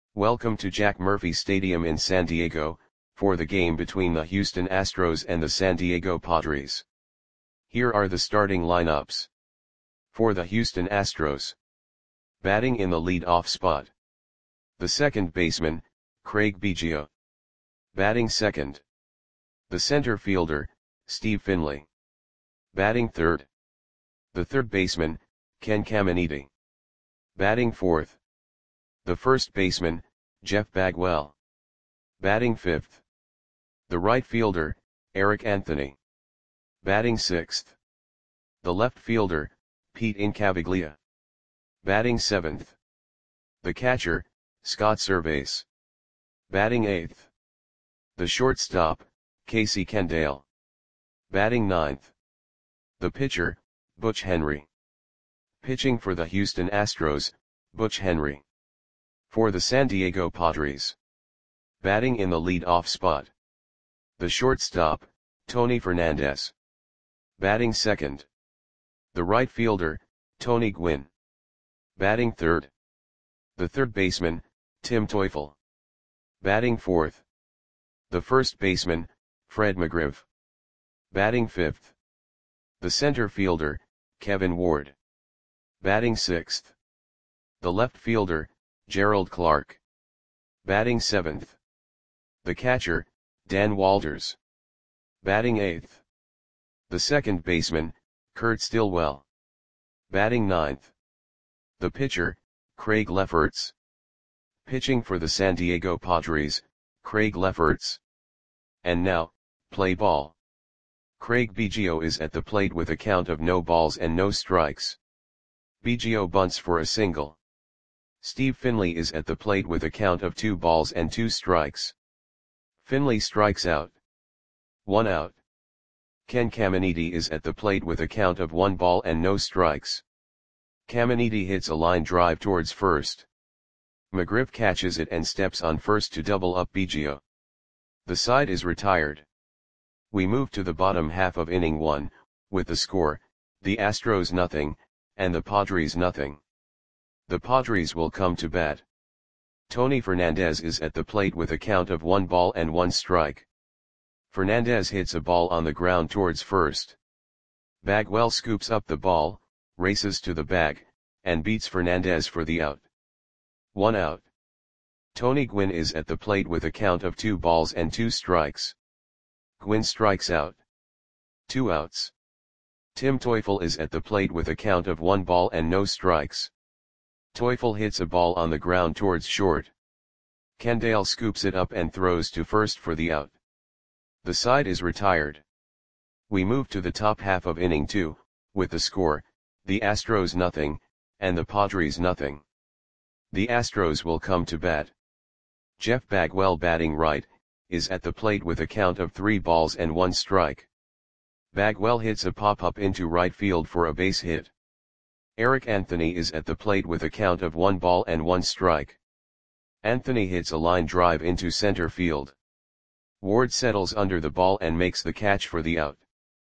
Welcome to Jack Murphy Stadium in San Diego, for the game between the Houston Astros and the San Diego Padres. Here are the starting lineups. For the Houston Astros. Batting in the lead-off spot. The second baseman, Craig Biggio. Batting second. The center fielder, Steve Finley. Batting third. The third baseman, Ken Caminiti. Batting fourth. The first baseman, Jeff Bagwell. Batting fifth. The right fielder, Eric Anthony. Batting sixth. The left fielder, Pete Incaviglia. Batting seventh. The catcher, Scott Servais. Batting eighth. The shortstop, Casey Kendall. Batting ninth. The pitcher, Butch Henry. Pitching for the Houston Astros, Butch Henry. For the San Diego Padres. Batting in the lead-off spot. The shortstop, Tony Fernandez. Batting second. The right fielder, Tony Gwynn. Batting third. The third baseman, Tim Teufel. Batting fourth. The first baseman, Fred McGriff. Batting fifth. The center fielder, Kevin Ward. Batting sixth. The left fielder, Gerald Clark. Batting seventh. The catcher, Dan Walters. Batting eighth. The second baseman, Kurt Stillwell. Batting ninth. The pitcher, Craig Lefferts. Pitching for the San Diego Padres, Craig Lefferts. And now, play ball. Craig Biggio is at the plate with a count of no balls and no strikes. Biggio bunts for a single. Steve Finley is at the plate with a count of 2 balls and 2 strikes. Finley strikes out. 1 out. Ken Caminiti is at the plate with a count of 1 ball and no strikes. Caminiti hits a line drive towards first. McGriff catches it and steps on first to double up Biggio. The side is retired. We move to the bottom half of inning 1, with the score, the Astros nothing, and the Padres nothing. The Padres will come to bat. Tony Fernandez is at the plate with a count of 1 ball and 1 strike. Fernandez hits a ball on the ground towards first. Bagwell scoops up the ball, races to the bag, and beats Fernandez for the out. 1 out. Tony Gwynn is at the plate with a count of 2 balls and 2 strikes. Gwynn strikes out. 2 outs. Tim Teufel is at the plate with a count of 1 ball and no strikes. Teufel hits a ball on the ground towards short. Kendall scoops it up and throws to first for the out. The side is retired. We move to the top half of inning 2, with the score, the Astros nothing, and the Padres nothing. The Astros will come to bat. Jeff Bagwell batting right, is at the plate with a count of 3 balls and 1 strike. Bagwell hits a pop-up into right field for a base hit. Eric Anthony is at the plate with a count of 1 ball and 1 strike. Anthony hits a line drive into center field. Ward settles under the ball and makes the catch for the out.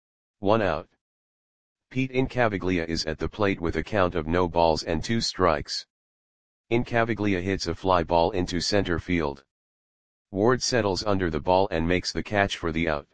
1 out. Pete Incaviglia is at the plate with a count of no balls and 2 strikes. Incaviglia hits a fly ball into center field. Ward settles under the ball and makes the catch for the out.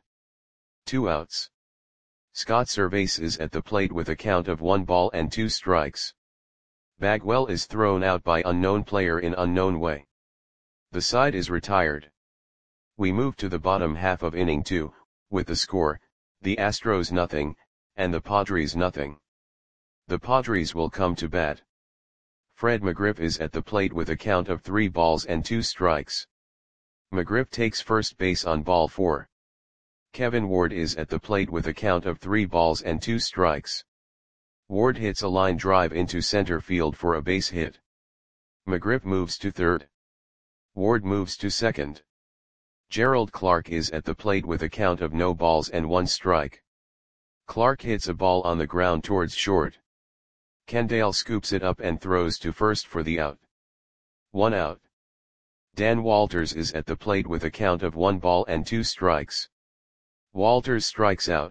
2 outs. Scott Servais is at the plate with a count of 1 ball and 2 strikes. Bagwell is thrown out by unknown player in unknown way. The side is retired. We move to the bottom half of inning 2, with the score, the Astros nothing, and the Padres nothing. The Padres will come to bat. Fred McGriff is at the plate with a count of 3 balls and 2 strikes. McGriff takes first base on ball 4. Kevin Ward is at the plate with a count of 3 balls and 2 strikes. Ward hits a line drive into center field for a base hit. McGriff moves to third. Ward moves to second. Gerald Clark is at the plate with a count of no balls and 1 strike. Clark hits a ball on the ground towards short. Kendall scoops it up and throws to first for the out. 1 out. Dan Walters is at the plate with a count of 1 ball and 2 strikes. Walters strikes out.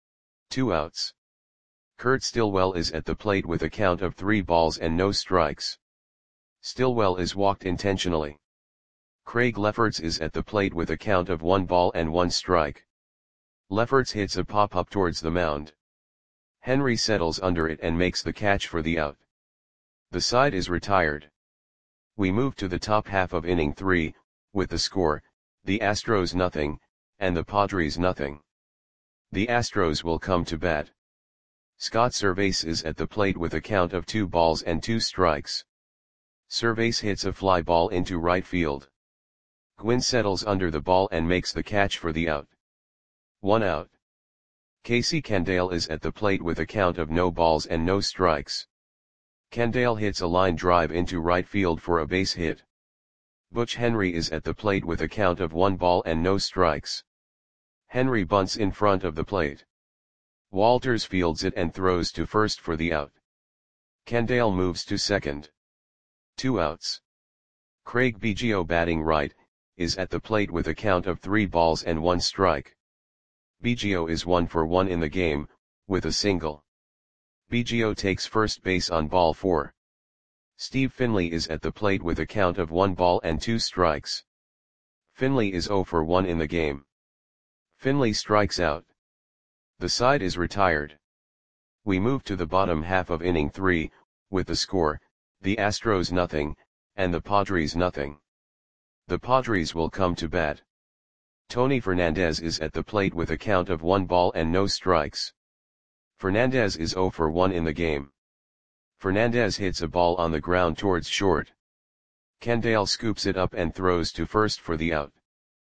2 outs. Kurt Stillwell is at the plate with a count of 3 balls and no strikes. Stillwell is walked intentionally. Craig Lefferts is at the plate with a count of 1 ball and 1 strike. Lefferts hits a pop-up towards the mound. Henry settles under it and makes the catch for the out. The side is retired. We move to the top half of inning 3, with the score, the Astros nothing, and the Padres nothing. The Astros will come to bat. Scott Servais is at the plate with a count of 2 balls and 2 strikes. Servais hits a fly ball into right field. Gwynn settles under the ball and makes the catch for the out. 1 out. Casey Candale is at the plate with a count of no balls and no strikes. Candale hits a line drive into right field for a base hit. Butch Henry is at the plate with a count of 1 ball and no strikes. Henry bunts in front of the plate. Walters fields it and throws to first for the out. Candale moves to second. 2 outs. Craig Biggio, batting right, is at the plate with a count of 3 balls and 1 strike. Biggio is 1 for 1 in the game, with a single. Biggio takes first base on ball 4. Steve Finley is at the plate with a count of 1 ball and 2 strikes. Finley is 0 for 1 in the game. Finley strikes out. The side is retired. We move to the bottom half of inning 3, with the score, the Astros nothing, and the Padres nothing. The Padres will come to bat. Tony Fernandez is at the plate with a count of 1 ball and no strikes. Fernandez is 0 for 1 in the game. Fernandez hits a ball on the ground towards short. Candale scoops it up and throws to first for the out.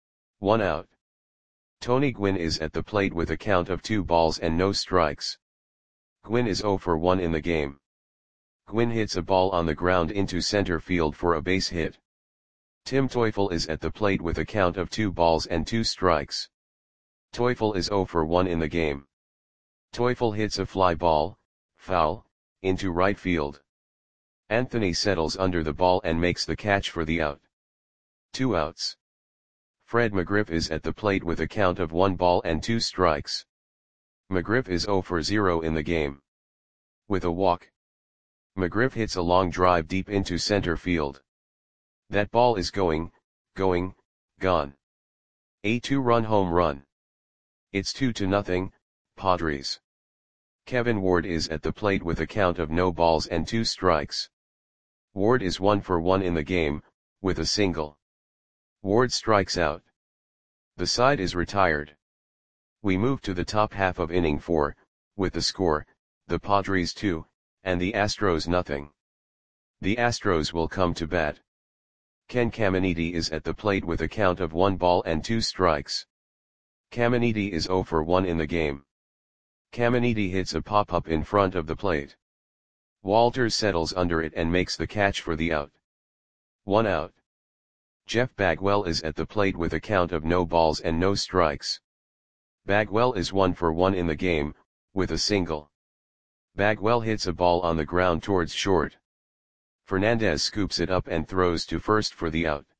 1 out. Tony Gwynn is at the plate with a count of 2 balls and no strikes. Gwynn is 0 for 1 in the game. Gwynn hits a ball on the ground into center field for a base hit. Tim Teufel is at the plate with a count of 2 balls and 2 strikes. Teufel is 0 for 1 in the game. Teufel hits a fly ball, foul, into right field. Anthony settles under the ball and makes the catch for the out. 2 outs. Fred McGriff is at the plate with a count of 1 ball and 2 strikes. McGriff is 0 for 0 in the game. With a walk, McGriff hits a long drive deep into center field. That ball is gone. A 2-run home run. It's 2-0, Padres. Kevin Ward is at the plate with a count of no balls and 2 strikes. Ward is 1 for 1 in the game, with a single. Ward strikes out. The side is retired. We move to the top half of inning 4, with the score, the Padres 2, and the Astros nothing. The Astros will come to bat. Ken Caminiti is at the plate with a count of 1 ball and 2 strikes. Caminiti is 0 for 1 in the game. Caminiti hits a pop-up in front of the plate. Walters settles under it and makes the catch for the out. 1 out. Jeff Bagwell is at the plate with a count of no balls and no strikes. Bagwell is 1 for 1 in the game, with a single. Bagwell hits a ball on the ground towards short. Fernandez scoops it up and throws to first for the out.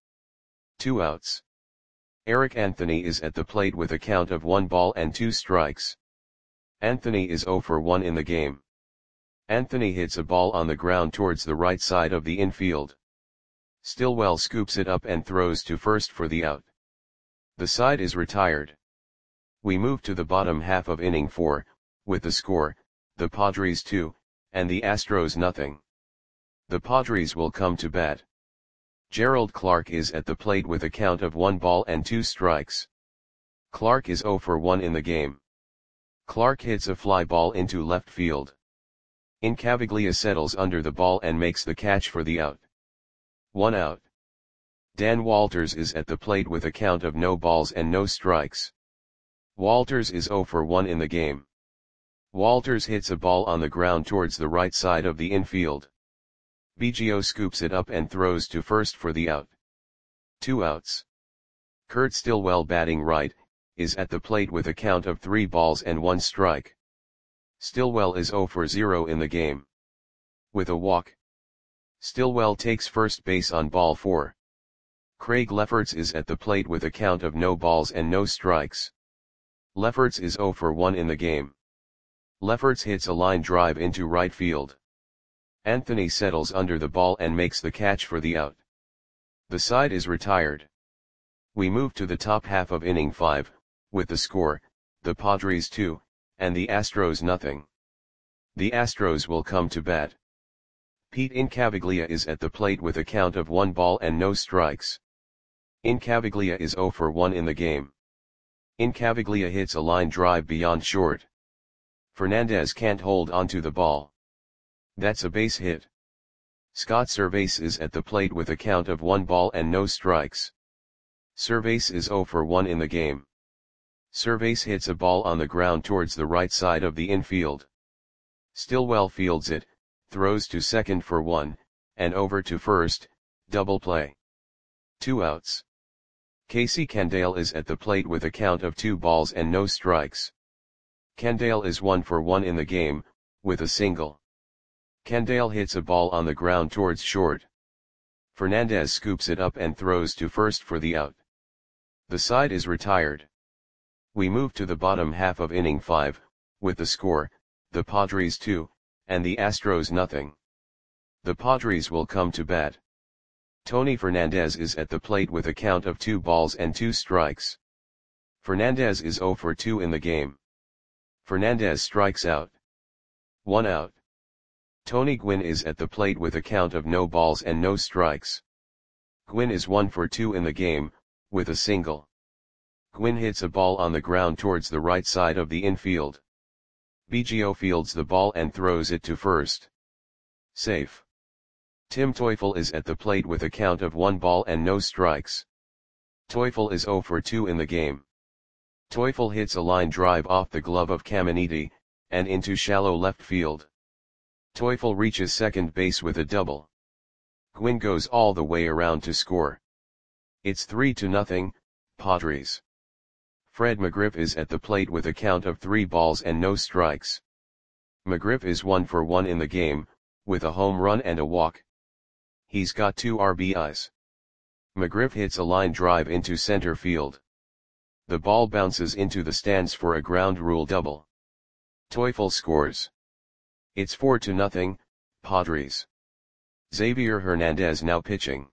2 outs. Eric Anthony is at the plate with a count of 1 ball and 2 strikes. Anthony is 0 for 1 in the game. Anthony hits a ball on the ground towards the right side of the infield. Stillwell scoops it up and throws to first for the out. The side is retired. We move to the bottom half of inning 4, with the score, the Padres 2, and the Astros nothing. The Padres will come to bat. Gerald Clark is at the plate with a count of 1 ball and 2 strikes. Clark is 0 for 1 in the game. Clark hits a fly ball into left field. Incaviglia settles under the ball and makes the catch for the out. 1 out. Dan Walters is at the plate with a count of no balls and no strikes. Walters is 0 for 1 in the game. Walters hits a ball on the ground towards the right side of the infield. Biggio scoops it up and throws to first for the out. 2 outs. Kurt Stillwell, batting right, is at the plate with a count of 3 balls and 1 strike. Stillwell is 0 for 0 in the game. With a walk, Stillwell takes first base on ball 4. Craig Lefferts is at the plate with a count of no balls and no strikes. Lefferts is 0 for 1 in the game. Lefferts hits a line drive into right field. Anthony settles under the ball and makes the catch for the out. The side is retired. We move to the top half of inning 5, with the score, the Padres 2, and the Astros nothing. The Astros will come to bat. Pete Incaviglia is at the plate with a count of 1 ball and no strikes. Incaviglia is 0 for 1 in the game. Incaviglia hits a line drive beyond short. Fernandez can't hold onto the ball. That's a base hit. Scott Servais is at the plate with a count of 1 ball and no strikes. Servais is 0 for 1 in the game. Servais hits a ball on the ground towards the right side of the infield. Stillwell fields it, throws to second for 1, and over to first, double play. 2 outs. Casey Candale is at the plate with a count of 2 balls and no strikes. Candale is 1 for 1 in the game, with a single. Candale hits a ball on the ground towards short. Fernandez scoops it up and throws to first for the out. The side is retired. We move to the bottom half of inning 5, with the score, the Padres 2, and the Astros nothing. The Padres will come to bat. Tony Fernandez is at the plate with a count of 2 balls and 2 strikes. Fernandez is 0 for 2 in the game. Fernandez strikes out. 1 out. Tony Gwynn is at the plate with a count of no balls and no strikes. Gwynn is 1 for 2 in the game, with a single. Gwynn hits a ball on the ground towards the right side of the infield. Biggio fields the ball and throws it to first. Safe. Tim Teufel is at the plate with a count of 1 ball and no strikes. Teufel is 0 for 2 in the game. Teufel hits a line drive off the glove of Caminiti, and into shallow left field. Teufel reaches second base with a double. Gwynn goes all the way around to score. It's 3-0, Padres. Fred McGriff is at the plate with a count of 3 balls and no strikes. McGriff is 1 for 1 in the game, with a home run and a walk. He's got 2 RBIs. McGriff hits a line drive into center field. The ball bounces into the stands for a ground rule double. Teufel scores. It's 4-0, Padres. Xavier Hernandez now pitching.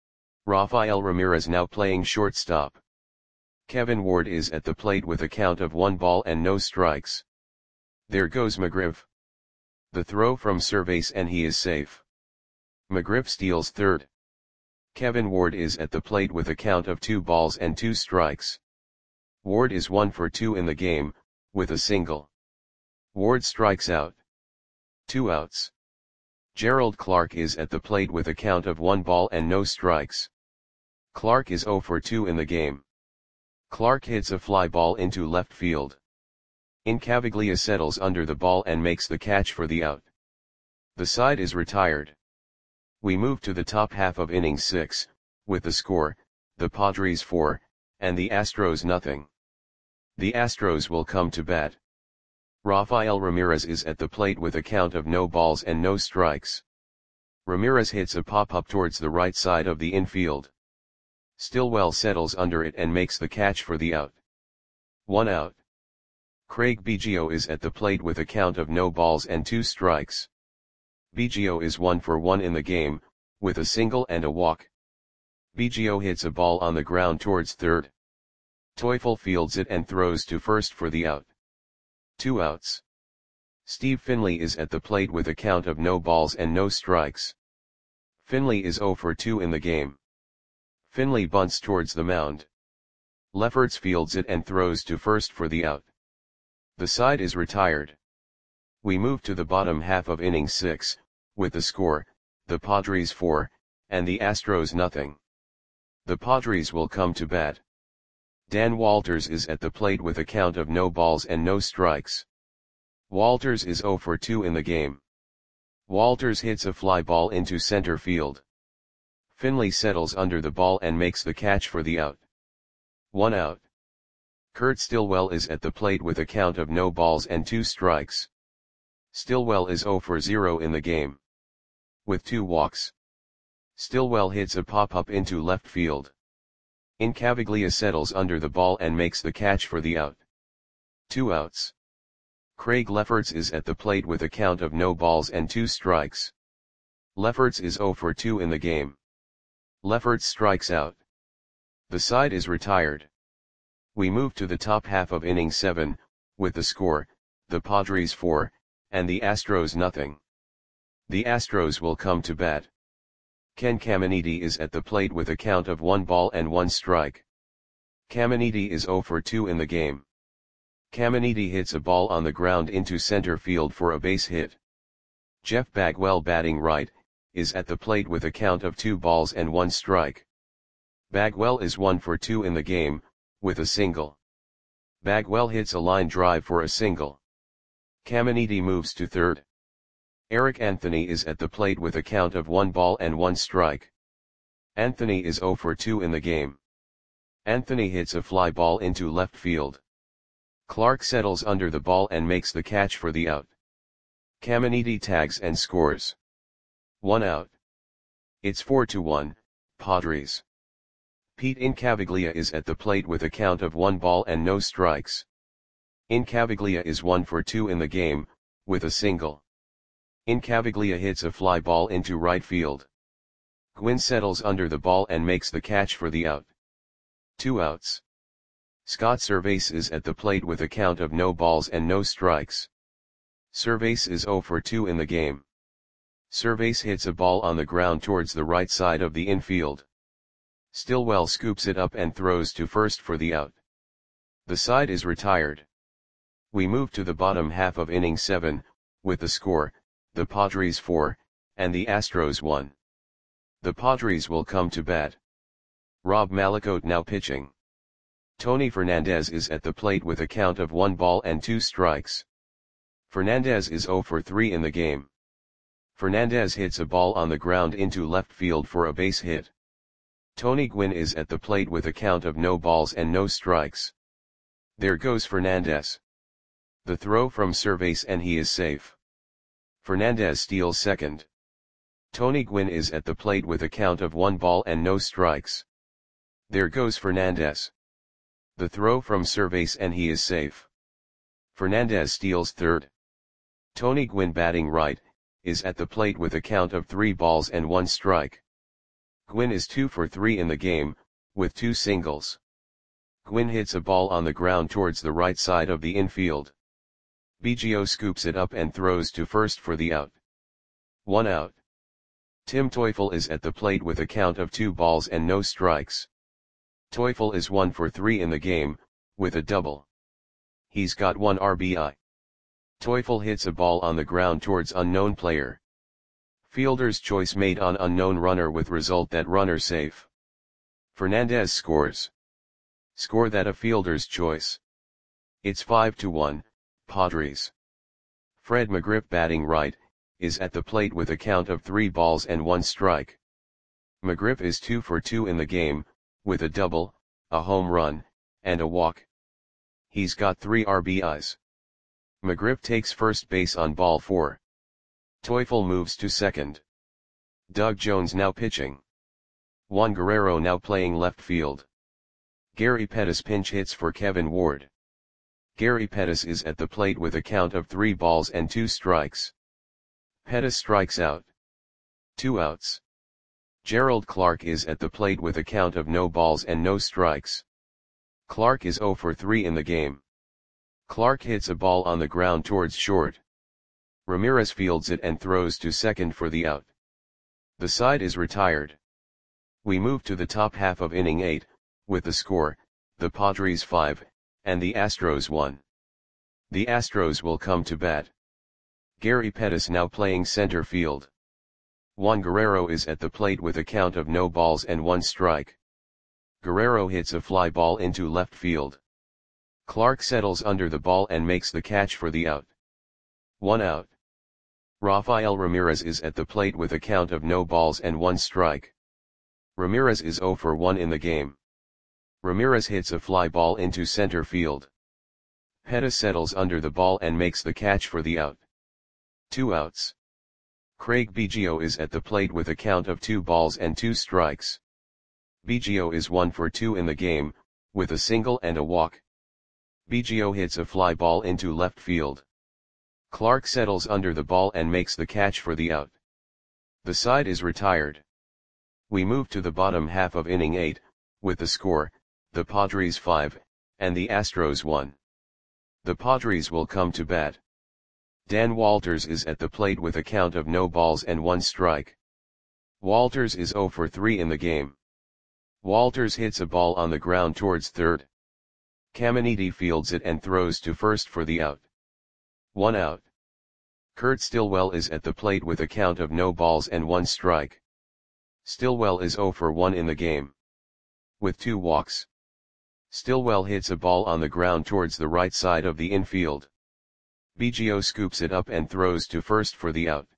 Rafael Ramirez now playing shortstop. Kevin Ward is at the plate with a count of 1 ball and no strikes. There goes McGriff. The throw from Servais and he is safe. McGriff steals third. Kevin Ward is at the plate with a count of 2 balls and 2 strikes. Ward is 1 for 2 in the game, with a single. Ward strikes out. 2 outs. Gerald Clark is at the plate with a count of 1 ball and no strikes. Clark is 0 for 2 in the game. Clark hits a fly ball into left field. Incaviglia settles under the ball and makes the catch for the out. The side is retired. We move to the top half of inning 6, with the score, the Padres 4, and the Astros nothing. The Astros will come to bat. Rafael Ramirez is at the plate with a count of no balls and no strikes. Ramirez hits a pop-up towards the right side of the infield. Stillwell settles under it and makes the catch for the out. 1 out. Craig Biggio is at the plate with a count of no balls and 2 strikes. Biggio is 1 for 1 in the game, with a single and a walk. Biggio hits a ball on the ground towards third. Teufel fields it and throws to first for the out. 2 outs. Steve Finley is at the plate with a count of no balls and no strikes. Finley is 0 for 2 in the game. Finley bunts towards the mound. Lefferts fields it and throws to first for the out. The side is retired. We move to the bottom half of inning 6, with the score, the Padres 4, and the Astros nothing. The Padres will come to bat. Dan Walters is at the plate with a count of no balls and no strikes. Walters is 0 for 2 in the game. Walters hits a fly ball into center field. Finley settles under the ball and makes the catch for the out. 1 out. Kurt Stillwell is at the plate with a count of no balls and 2 strikes. Stillwell is 0 for 0 in the game. With 2 walks. Stillwell hits a pop-up into left field. Incaviglia settles under the ball and makes the catch for the out. 2 outs. Craig Lefferts is at the plate with a count of no balls and 2 strikes. Lefferts is 0 for 2 in the game. Lefferts strikes out. The side is retired. We move to the top half of inning 7, with the score, the Padres 4, and the Astros nothing. The Astros will come to bat. Ken Caminiti is at the plate with a count of 1 ball and 1 strike. Caminiti is 0 for 2 in the game. Caminiti hits a ball on the ground into center field for a base hit. Jeff Bagwell, batting right, is at the plate with a count of 2 balls and 1 strike. Bagwell is 1 for 2 in the game, with a single. Bagwell hits a line drive for a single. Caminiti moves to third. Eric Anthony is at the plate with a count of 1 ball and 1 strike. Anthony is 0 for 2 in the game. Anthony hits a fly ball into left field. Clark settles under the ball and makes the catch for the out. Caminiti tags and scores. 1 out. It's 4-1, Padres. Pete Incaviglia is at the plate with a count of 1 ball and no strikes. Incaviglia is 1 for 2 in the game, with a single. Incaviglia hits a fly ball into right field. Gwynn settles under the ball and makes the catch for the out. 2 outs. Scott Servais is at the plate with a count of no balls and no strikes. Servais is 0 for 2 in the game. Servais hits a ball on the ground towards the right side of the infield. Stillwell scoops it up and throws to first for the out. The side is retired. We move to the bottom half of inning 7, with the score, the Padres 4, and the Astros 1. The Padres will come to bat. Rob Malakote now pitching. Tony Fernandez is at the plate with a count of 1 ball and 2 strikes. Fernandez is 0 for 3 in the game. Fernandez hits a ball on the ground into left field for a base hit. Tony Gwynn is at the plate with a count of no balls and no strikes. There goes Fernandez. The throw from Servais and he is safe. Fernandez steals second. Tony Gwynn is at the plate with a count of 1 ball and no strikes. There goes Fernandez. The throw from Servais and he is safe. Fernandez steals third. Tony Gwynn, batting right, is at the plate with a count of 3 balls and 1 strike. Gwynn is 2 for 3 in the game, with 2 singles. Gwynn hits a ball on the ground towards the right side of the infield. Biggio scoops it up and throws to first for the out. 1 out. Tim Teufel is at the plate with a count of 2 balls and no strikes. Teufel is 1 for 3 in the game, with a double. He's got 1 RBI. Teufel hits a ball on the ground towards unknown player. Fielder's choice made on unknown runner with result that runner safe. Fernandez scores. Score that a fielder's choice. It's 5-1, Padres. Fred McGriff, batting right, is at the plate with a count of 3 balls and 1 strike. McGriff is 2 for 2 in the game, with a double, a home run, and a walk. He's got 3 RBIs. McGriff takes first base on ball 4. Teufel moves to second. Doug Jones now pitching. Juan Guerrero now playing left field. Gary Pettis pinch hits for Kevin Ward. Gary Pettis is at the plate with a count of 3 balls and 2 strikes. Pettis strikes out. 2 outs. Gerald Clark is at the plate with a count of no balls and no strikes. Clark is 0 for 3 in the game. Clark hits a ball on the ground towards short. Ramirez fields it and throws to second for the out. The side is retired. We move to the top half of inning 8, with the score, the Padres 5, and the Astros 1. The Astros will come to bat. Gary Pettis now playing center field. Juan Guerrero is at the plate with a count of no balls and 1 strike. Guerrero hits a fly ball into left field. Clark settles under the ball and makes the catch for the out. 1 out. Rafael Ramirez is at the plate with a count of no balls and 1 strike. Ramirez is 0 for 1 in the game. Ramirez hits a fly ball into center field. Pettis settles under the ball and makes the catch for the out. 2 outs. Craig Biggio is at the plate with a count of 2 balls and 2 strikes. Biggio is 1 for 2 in the game, with a single and a walk. Biggio hits a fly ball into left field. Clark settles under the ball and makes the catch for the out. The side is retired. We move to the bottom half of inning 8, with the score, the Padres 5, and the Astros 1. The Padres will come to bat. Dan Walters is at the plate with a count of no balls and 1 strike. Walters is 0 for 3 in the game. Walters hits a ball on the ground towards third. Caminiti fields it and throws to first for the out. 1 out. Kurt Stillwell is at the plate with a count of no balls and 1 strike. Stillwell is 0 for 1 in the game. With 2 walks. Stillwell hits a ball on the ground towards the right side of the infield. Biggio scoops it up and throws to first for the out.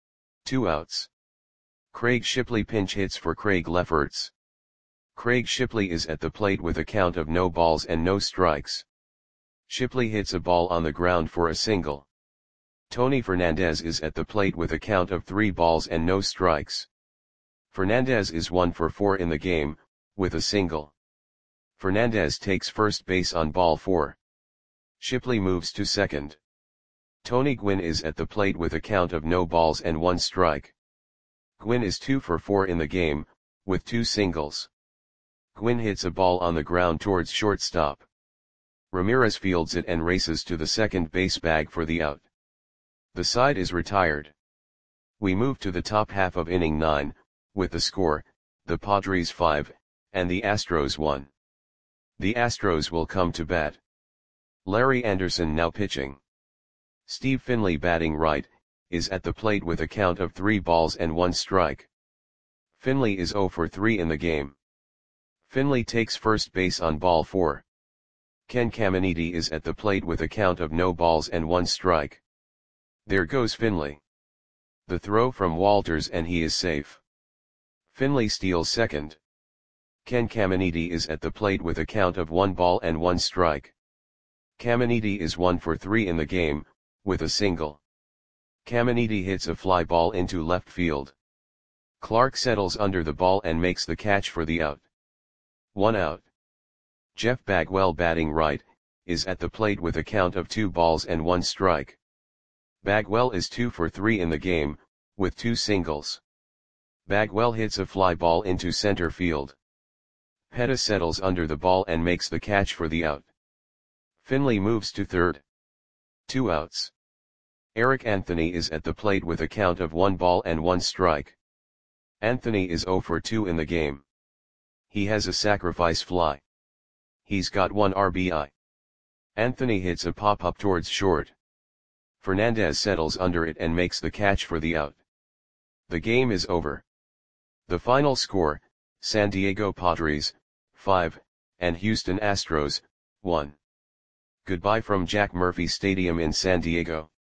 2 outs. Craig Shipley pinch hits for Craig Lefferts. Craig Shipley is at the plate with a count of no balls and no strikes. Shipley hits a ball on the ground for a single. Tony Fernandez is at the plate with a count of 3 balls and no strikes. Fernandez is 1 for 4 in the game, with a single. Fernandez takes first base on ball 4. Shipley moves to second. Tony Gwynn is at the plate with a count of no balls and 1 strike. Gwynn is 2 for 4 in the game, with 2 singles. Gwynn hits a ball on the ground towards shortstop. Ramirez fields it and races to the second base bag for the out. The side is retired. We move to the top half of inning 9, with the score, the Padres 5, and the Astros 1. The Astros will come to bat. Larry Anderson now pitching. Steve Finley batting right, is at the plate with a count of 3 balls and 1 strike. Finley is 0 for 3 in the game. Finley takes first base on ball 4. Ken Caminiti is at the plate with a count of no balls and 1 strike. There goes Finley. The throw from Walters and he is safe. Finley steals second. Ken Caminiti is at the plate with a count of 1 ball and 1 strike. Caminiti is 1 for 3 in the game, with a single. Caminiti hits a fly ball into left field. Clark settles under the ball and makes the catch for the out. 1 out. Jeff Bagwell batting right, is at the plate with a count of 2 balls and 1 strike. Bagwell is 2 for 3 in the game, with 2 singles. Bagwell hits a fly ball into center field. Petta settles under the ball and makes the catch for the out. Finley moves to third. 2 outs. Eric Anthony is at the plate with a count of 1 ball and 1 strike. Anthony is 0 for 2 in the game. He has a sacrifice fly. He's got 1 RBI. Anthony hits a pop-up towards short. Fernandez settles under it and makes the catch for the out. The game is over. The final score, San Diego Padres, 5, and Houston Astros, 1. Goodbye from Jack Murphy Stadium in San Diego.